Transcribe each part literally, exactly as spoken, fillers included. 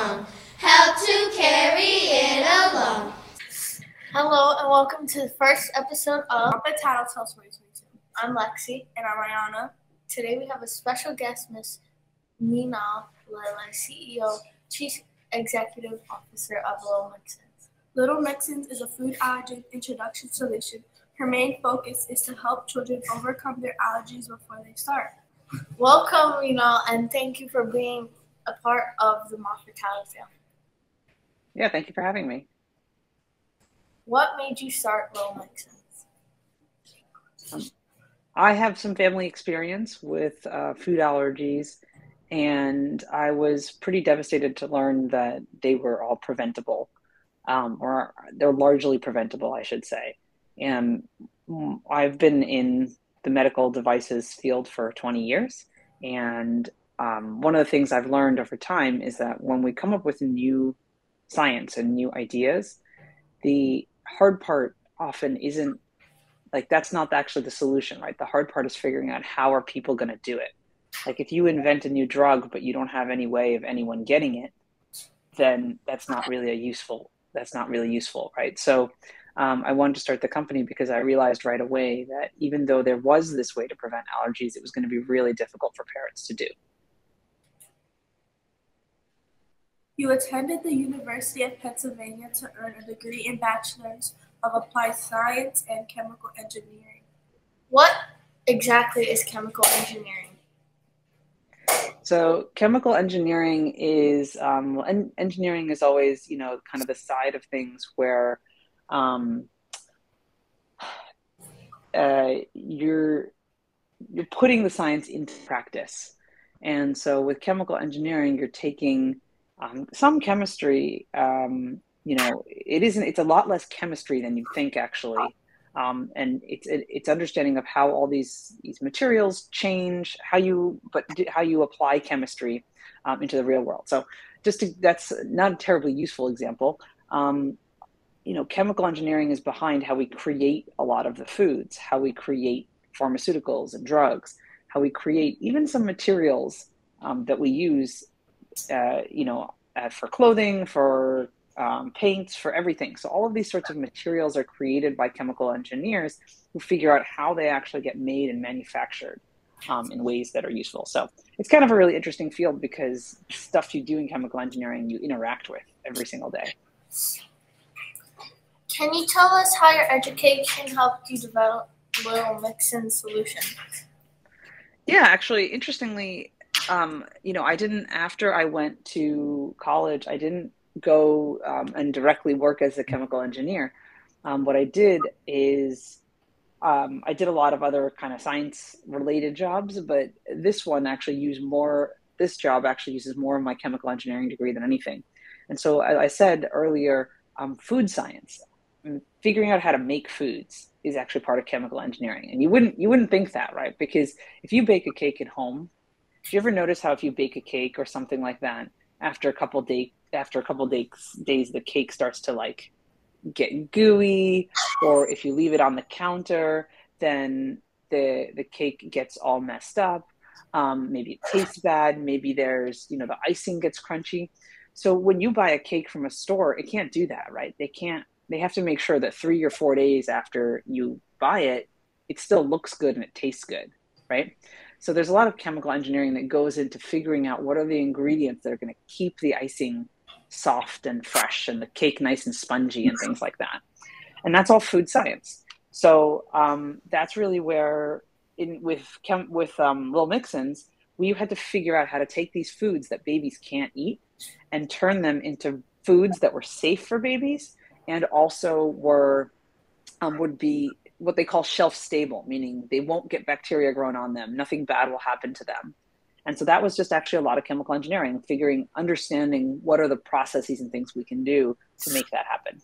own. Help to carry it along. Hello and welcome to the first episode of The Title Tales twenty twenty-two. I'm Lexi. And I'm Ayana. Today we have a special guest, Miss Nina Lele, C E O, Chief Executive Officer of Little Mixins. Little Mixins is a food allergen introduction solution. Her main focus is to help children overcome their allergies before they start. Welcome, Nina, and thank you for being a part of the Moffat Title family. Yeah, thank you for having me. What made you start Little Mixins? Um, I have some family experience with uh, food allergies, and I was pretty devastated to learn that they were all preventable, um, or they're largely preventable, I should say. And I've been in the medical devices field for twenty years, and um, one of the things I've learned over time is that when we come up with new science and new ideas, the hard part often isn't like that's not actually the solution, right? The hard part is figuring out how are people going to do it. Like if you invent a new drug but you don't have any way of anyone getting it, then that's not really a useful. That's not really useful, right? So um, I wanted to start the company because I realized right away that even though there was this way to prevent allergies, it was going to be really difficult for parents to do. You attended the University of Pennsylvania to earn a degree in Bachelor's of Applied Science and Chemical Engineering. What exactly is chemical engineering? So chemical engineering is, um, well, en- engineering is always, you know, kind of the side of things where um, uh, you're you're putting the science into practice. And so with chemical engineering, you're taking um, some chemistry. Um, you know, it isn't. It's a lot less chemistry than you think, actually. Um, and it's it, it's understanding of how all these these materials change, how you but how you apply chemistry um, into the real world. So, just to, that's not a terribly useful example. Um, you know, chemical engineering is behind how we create a lot of the foods, how we create pharmaceuticals and drugs, how we create even some materials um, that we use, uh, you know, uh, for clothing, for um, paints, for everything. So all of these sorts of materials are created by chemical engineers who figure out how they actually get made and manufactured um, in ways that are useful. So it's kind of a really interesting field because stuff you do in chemical engineering, you interact with every single day. Can you tell us how your education helped you develop Little Mixins solutions? Yeah, actually, interestingly, um, you know, I didn't, after I went to college, I didn't go um, and directly work as a chemical engineer. Um, what I did is um, I did a lot of other kind of science related jobs, but this one actually used more, this job actually uses more of my chemical engineering degree than anything. And so as I said earlier, um, food science, figuring out how to make foods is actually part of chemical engineering. And you wouldn't you wouldn't think that, right? Because if you bake a cake at home, do you ever notice how if you bake a cake or something like that, after a couple day after a couple days days the cake starts to like get gooey, or if you leave it on the counter, then the the cake gets all messed up. Um, maybe it tastes bad. Maybe there's, you know, the icing gets crunchy. So when you buy a cake from a store, it can't do that, right? They can't they have to make sure that three or four days after you buy it, it still looks good and it tastes good, right? So there's a lot of chemical engineering that goes into figuring out what are the ingredients that are going to keep the icing soft and fresh and the cake nice and spongy and things like that. And that's all food science. So um, that's really where, in with chem, with um, Little Mixins, we had to figure out how to take these foods that babies can't eat and turn them into foods that were safe for babies and also were um, would be what they call shelf stable, meaning they won't get bacteria grown on them. Nothing bad will happen to them. And so that was just actually a lot of chemical engineering, figuring, understanding what are the processes and things we can do to make that happen.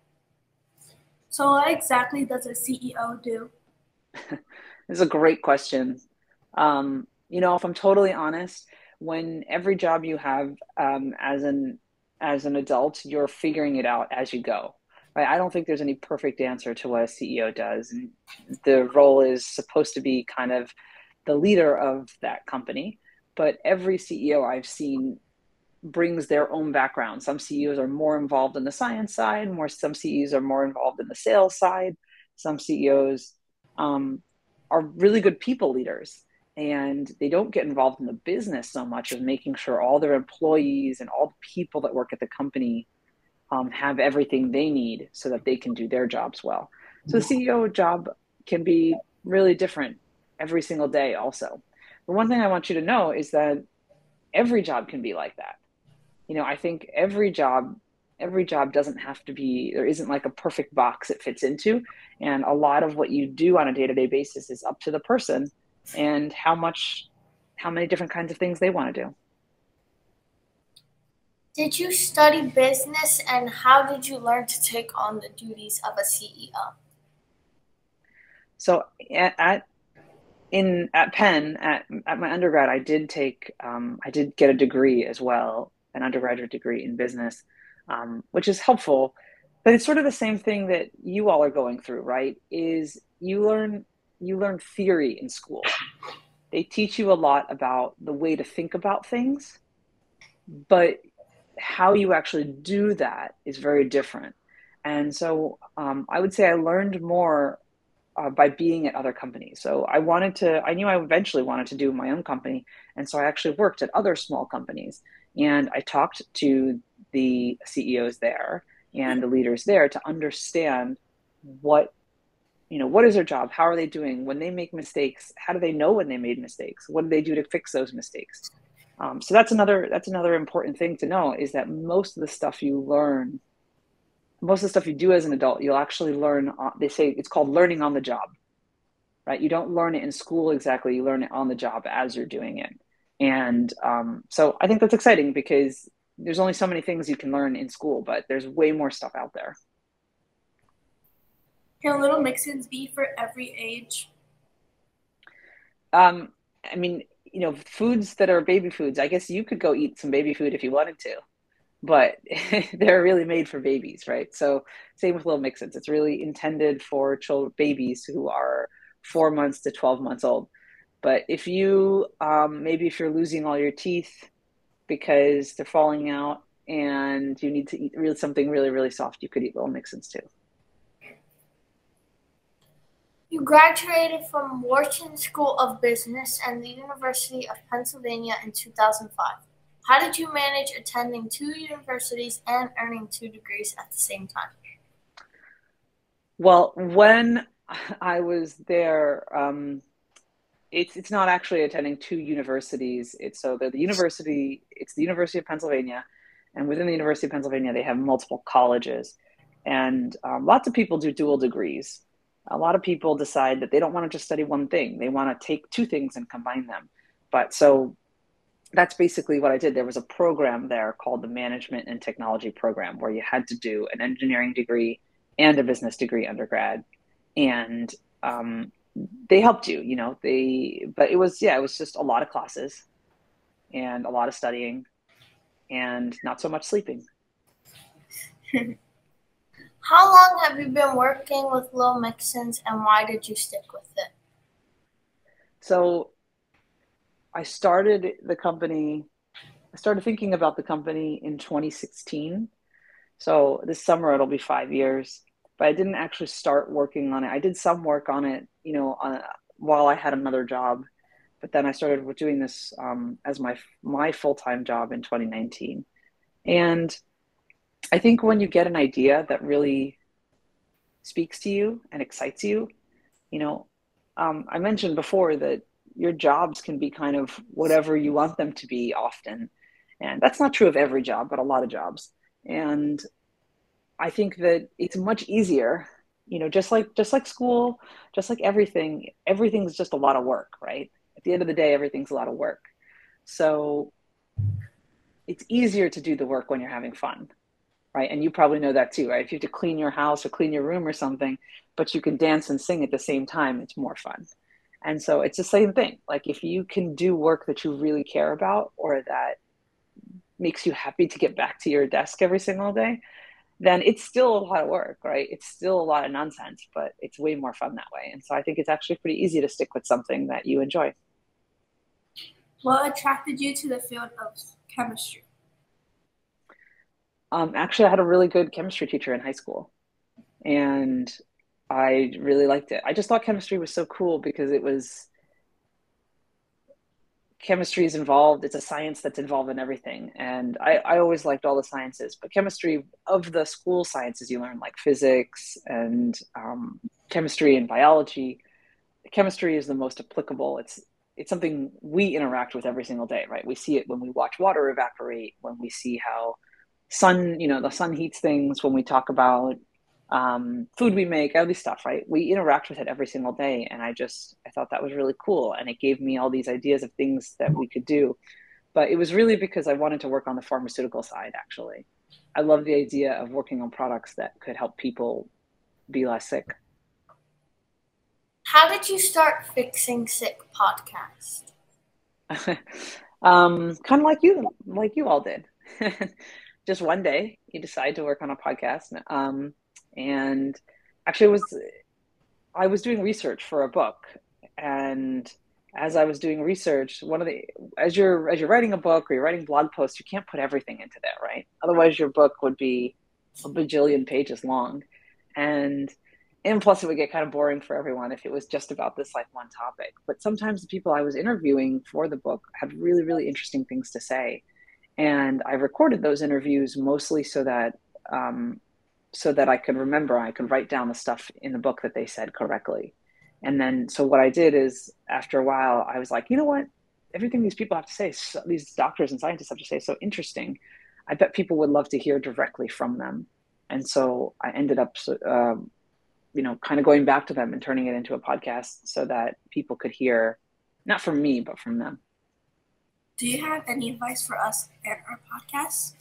So what exactly does a C E O do? This is a great question. Um, you know, if I'm totally honest, when every job you have um, as an as an adult, you're figuring it out as you go. Right? I don't think there's any perfect answer to what a C E O does. And the role is supposed to be kind of the leader of that company. But every C E O I've seen brings their own background. Some C E Os are more involved in the science side, more some C E Os are more involved in the sales side. Some C E Os um, are really good people leaders, and they don't get involved in the business so much as making sure all their employees and all the people that work at the company um, have everything they need so that they can do their jobs well. So the C E O job can be really different every single day also. But one thing I want you to know is that every job can be like that. You know, I think every job, every job doesn't have to be, there isn't like a perfect box it fits into. And a lot of what you do on a day-to-day basis is up to the person and how much, how many different kinds of things they want to do. Did you study business, and how did you learn to take on the duties of a C E O? So at, at in at Penn, at, at my undergrad, I did take, um, I did get a degree as well, an undergraduate degree in business, um, which is helpful. But it's sort of the same thing that you all are going through, right? Is you learn you learn theory in school. They teach you a lot about the way to think about things, but how you actually do that is very different. And so um, I would say I learned more uh, by being at other companies. So I wanted to, I knew I eventually wanted to do my own company. And so I actually worked at other small companies, and I talked to the C E Os there and the leaders there to understand what, you know, what is their job? How are they doing? When they make mistakes, how do they know when they made mistakes? What do they do to fix those mistakes? Um, so that's another, that's another important thing to know, is that most of the stuff you learn, most of the stuff you do as an adult, you'll actually learn, uh, they say it's called learning on the job, right? You don't learn it in school exactly, you learn it on the job as you're doing it. And um, so I think that's exciting, because there's only so many things you can learn in school, but there's way more stuff out there. Can Little Mixins be for every age? Um, I mean, you know, foods that are baby foods, I guess you could go eat some baby food if you wanted to, but they're really made for babies, right? So same with Little Mixins. It's really intended for children, babies who are four months to twelve months old. But if you, um, maybe if you're losing all your teeth because they're falling out and you need to eat really something really, really soft, you could eat Little Mixins too. You graduated from Wharton School of Business and the University of Pennsylvania in two thousand five. How did you manage attending two universities and earning two degrees at the same time? Well, when I was there, um, it's it's not actually attending two universities. It's so the, the university, it's the University of Pennsylvania, and within the University of Pennsylvania, they have multiple colleges, and um, lots of people do dual degrees. A lot of people decide that they don't want to just study one thing. They want to take two things and combine them. But so that's basically what I did. There was a program there called the Management and Technology Program, where you had to do an engineering degree and a business degree undergrad. And um, they helped you, you know, they, but it was, yeah, it was just a lot of classes and a lot of studying and not so much sleeping. How long have you been working with Little Mixins, and why did you stick with it? So I started the company, I started thinking about the company in twenty sixteen. So this summer it'll be five years, but I didn't actually start working on it. I did some work on it, you know, on, while I had another job, but then I started doing this um, as my my full-time job in twenty nineteen. And I think when you get an idea that really speaks to you and excites you, you know, um, I mentioned before that your jobs can be kind of whatever you want them to be often. And that's not true of every job, but a lot of jobs. And I think that it's much easier, you know, just like, just like school, just like everything, everything's just a lot of work, right? At the end of the day, everything's a lot of work. So it's easier to do the work when you're having fun, right? And you probably know that too, right? If you have to clean your house or clean your room or something, but you can dance and sing at the same time, it's more fun. And so it's the same thing. Like if you can do work that you really care about, or that makes you happy to get back to your desk every single day, then it's still a lot of work, right? It's still a lot of nonsense, but it's way more fun that way. And so I think it's actually pretty easy to stick with something that you enjoy. What attracted you to the field of chemistry? Um, actually, I had a really good chemistry teacher in high school, and I really liked it. I just thought chemistry was so cool because it was chemistry is involved. It's a science that's involved in everything. And I, I always liked all the sciences, but chemistry, of the school sciences you learn, like physics and um, chemistry and biology, chemistry is the most applicable. It's it's something we interact with every single day, right? We see it when we watch water evaporate, when we see how sun, you know, the sun heats things, when we talk about um, food we make, all these stuff, right? We interact with it every single day. And I just, I thought that was really cool. And it gave me all these ideas of things that we could do. But it was really because I wanted to work on the pharmaceutical side, actually. I love the idea of working on products that could help people be less sick. How did you start Fixing Sick podcast? um, kind of like you, like you all did. Just one day, you decide to work on a podcast. Um, and actually, it was I was doing research for a book, and as I was doing research, one of the as you're as you're writing a book or you're writing blog posts, you can't put everything into that, right? Otherwise, your book would be a bajillion pages long, and and plus it would get kind of boring for everyone if it was just about this like one topic. But sometimes the people I was interviewing for the book had really, really interesting things to say, and I recorded those interviews mostly so that um, so that I could remember, I could write down the stuff in the book that they said correctly. And then, so what I did is, after a while, I was like, you know what? Everything these people have to say, so, these doctors and scientists have to say, is so interesting. I bet people would love to hear directly from them. And so I ended up, um, you know, kind of going back to them and turning it into a podcast so that people could hear, not from me, but from them. Do you have any advice for us and our podcast?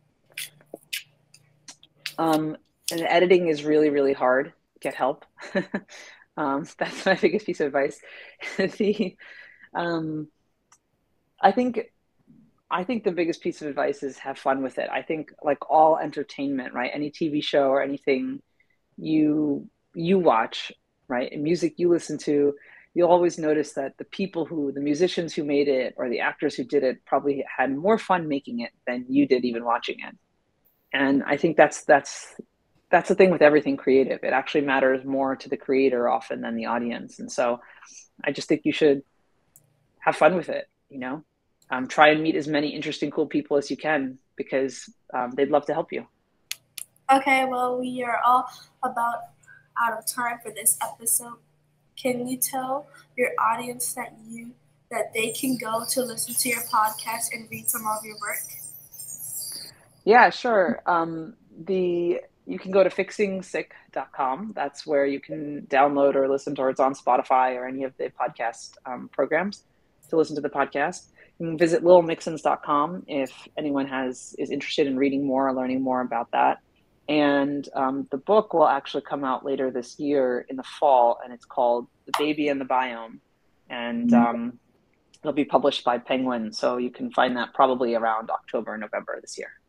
Um, and editing is really, really hard. Get help. um, that's my biggest piece of advice. the, um, I think, I think the biggest piece of advice is have fun with it. I think like all entertainment, right? Any T V show or anything you, you watch, right? And music you listen to, you'll always notice that the people who, the musicians who made it or the actors who did it probably had more fun making it than you did even watching it. And I think that's that's that's the thing with everything creative. It actually matters more to the creator often than the audience. And so I just think you should have fun with it, you know, um, try and meet as many interesting, cool people as you can, because um, they'd love to help you. Okay, well, we are all about out of time for this episode. Can you tell your audience that you that they can go to listen to your podcast and read some of your work? Yeah, sure. Um, the you can go to fixing sick dot com. That's where you can download or listen to, or it's on Spotify or any of the podcast um, programs to listen to the podcast. You can visit lil mixons dot com if anyone has is interested in reading more or learning more about that. And um, the book will actually come out later this year in the fall, and it's called The Baby and the Biome. And um, it'll be published by Penguin, so you can find that probably around October or November this year.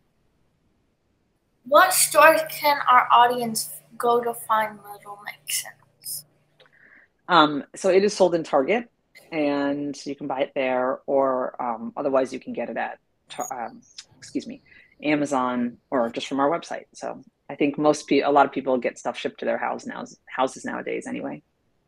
What store can our audience go to find Little Mixons? Um, so it is sold in Target, and you can buy it there, or um, otherwise you can get it at, um, excuse me, Amazon, or just from our website. So I think most people, a lot of people get stuff shipped to their house now, houses nowadays anyway.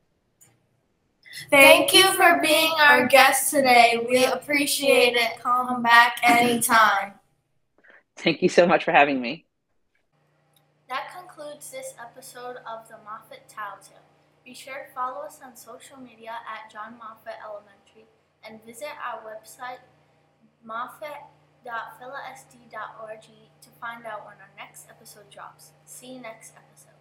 Thank you for being our guest today. We appreciate it. Come back anytime. Thank you so much for having me. That concludes this episode of the Moffat Tattletale. Be sure to follow us on social media at John Moffat Elementary and visit our website moffat dot phila s d dot org to find out when our next episode drops. See you next episode.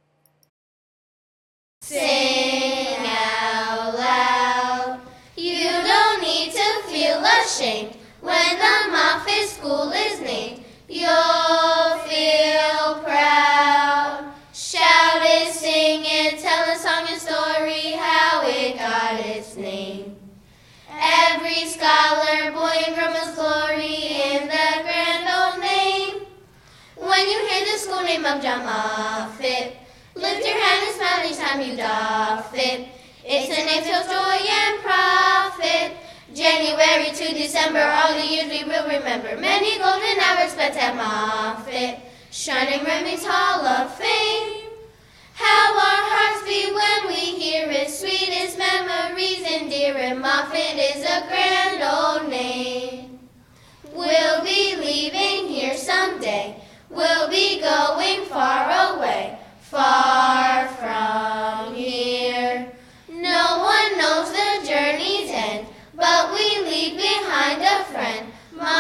Sing out loud. You don't need to feel ashamed when the Moffat School is named. You'll feel proud. Shout it, sing it, tell a song and story how it got its name. Every scholar, boy, and girl must glory in the grand old name. When you hear the school name of John Moffat, lift your hand and smile each time you doff it. It's a name filled joy and profit. January to December, all the years we will remember. Many golden hours spent at Moffitt, shining Remy's Hall of Fame. How our hearts beat when we hear its sweetest memories endear, and Moffitt is a grand old name. We'll be leaving here someday. We'll be going far away, far from here. No one knows the journey's end, but we leave behind a friend,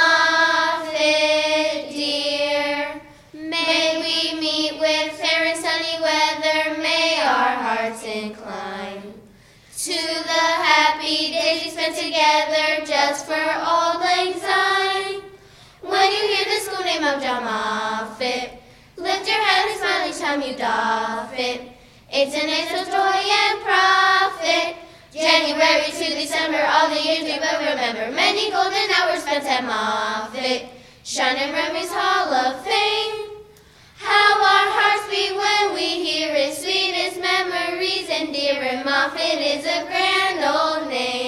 Moffitt dear. May we meet with fair and sunny weather, may our hearts incline to the happy days we spent together just for old lang syne. When you hear the school name of John Moffitt, lift your head and smile each time you doff it. It's an age of joy and profit. January to December, all the years we will remember. Many golden hours spent at Moffitt, shining Remy's Hall of Fame. How our hearts beat when we hear its sweetest memories endear, and Moffitt is a grand old name.